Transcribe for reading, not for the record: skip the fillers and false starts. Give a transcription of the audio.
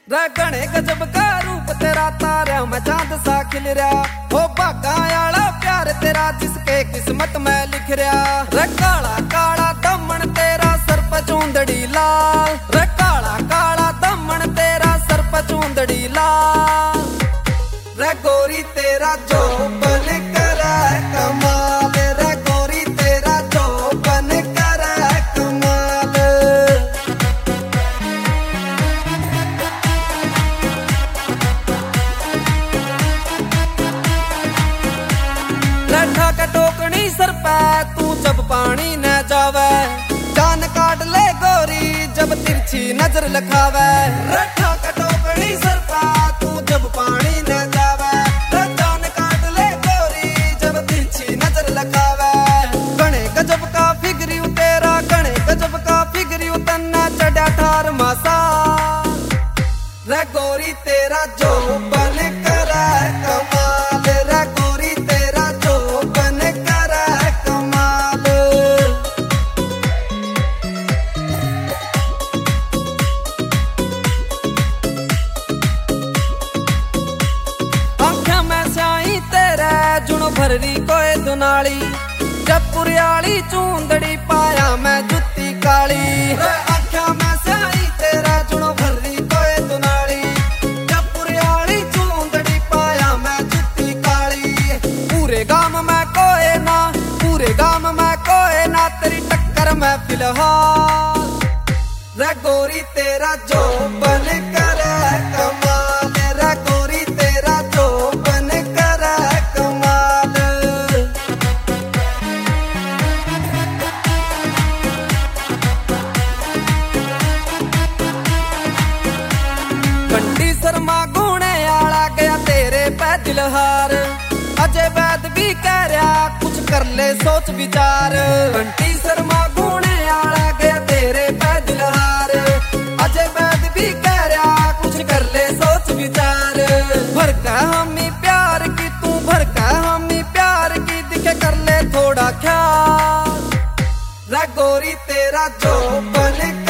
रे घने गजब का रूप तेरा तारा मैं चांद सा खिल रहा हो भागा आला प्यार तेरा जिसके किस्मत में लिख रहा रे काला काला दमन तेरा सर पे चूंदड़ी लाल रे काला काला दमन तेरा सर पे चूंदड़ी लाल रे गोरी तेरा जो बन करे कमाल रे गोरी तेरा जो बन करे कमाल लठा का टोकनी सर पे तू जब पानी न जावे जान काट ले गोरी जब तिरछी नजर लखावे लठा का टोकनी सर पे तू जब पानी न जावे जान काट ले गोरी जब तिरछी नजर लखावे गणे गजब का फिगरी तेरा गणे गजब का फिगरी तन्ना चढ़ा ठार मासा रे गोरी तेरा जो बन करे कमाल रे गोरी तेरा जो बन करे कमाल आँखों में स्याही तेरे जुनो भररी कोई दुनाली जयपुर आली चूंदड़ी पाया मैं जुत्ती काली आँखों में स्याही तेरा जुनो भररी कोई दुनाली जयपुर आली चूंदड़ी पाया मैं जुत्ती काली पूरे गांव में कोई ना पूरे गांव में कोई ना तेरी टक्कर में फिलहाल रे गोरी तेरा जो बन करे कमाल रे गोरी तेरा जो बन करे कमाल बंटी शर्मा गुणे आला गया तेरे पे दिलहार अजय वैद भी कह रहा कुछ कर ले सोच विचार बंटी शर्मा गुणे आला गया तेरे पे दिलहार अजय वैद भी कह रहा कुछ कर ले सोच विचार भरका हमी प्यार की तू भरका हमी प्यार की दिखे कर ले थोड़ा ख्याल रे गोरी तेरा जो बन